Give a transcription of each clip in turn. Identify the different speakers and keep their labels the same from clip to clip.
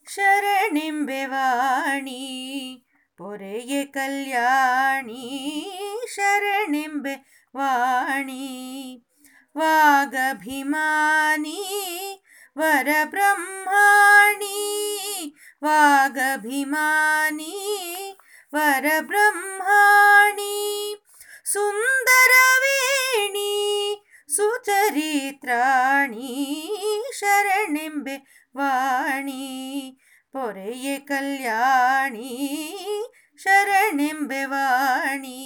Speaker 1: ಶರಣೆಂಬೆ ವಾಣಿ ಪೊರೆಯೇ ಕಲ್ಯಾಣಿ ಶರಣೆಂಬೆ ವಾಣಿ ವಾಗಭಿಮಾನಿ ವರಬ್ರಹ್ಮಾಣಿ ವಾಗಭಿಮಾನಿ ವರಬ್ರಹ್ಮಾಣಿ ಸುಂದರವೇಣಿ ಸುಚರಿತ್ರಾಣಿ ಶರಣೆಂಬೆ ವಾಣಿ ಪೊರೆಯೇ ಕಲ್ಯಾಣಿ ಶರಣೆಂಬೆ ವಾಣಿ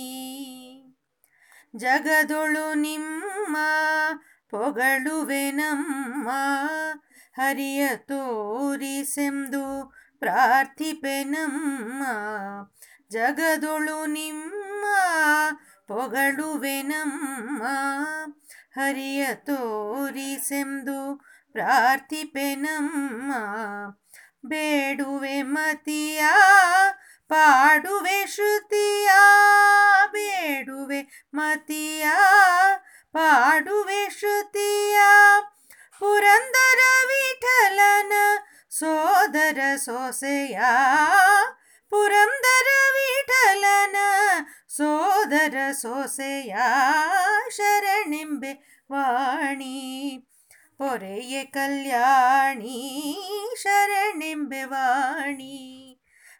Speaker 1: ಜಗದೊಳು ನಿಮ್ಮ ಪೊಗಳುವೆ ನಮ್ಮ ಹರಿಯ ತೋರಿಸೆಂದು ಪ್ರಾರ್ಥಿಪೆ ನಮ್ಮ ಜಗದೊಳು ನಿಮ್ಮ ಪೊಗಳುವೆ ನಮ್ಮ ಹರಿಯ ತೋರಿಸೆಂದು ಪ್ರಾರ್ಥಿಪೆ ನಮ್ಮ ಬೇಡುವೆ ಮತಿಯ ಪಾಡುವೆ ಶ್ರುತಿಯ ಬೇಡುವೆ ಮತಿಯ ಪಾಡುವೆ ಶ್ರುತಿಯ ಪುರಂದರ ವಿಠಲನ ಸೋದರ ಸೊಸೆಯ ಪುರಂದರ ವಿಠಲನ ಸೋದರ ಸೊಸೆಯ ಶರಣೆಂಬೆ ವಾಣಿ ಪೊರೆಯೇ ಕಲ್ಯಾಣಿ ಶರಣೆಂಬೆ ವಾಣಿ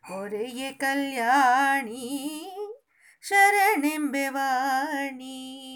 Speaker 1: ಪೊರೆಯೇ ಕಲ್ಯಾಣಿ ಶರಣೆಂಬೆ ವಾಣಿ.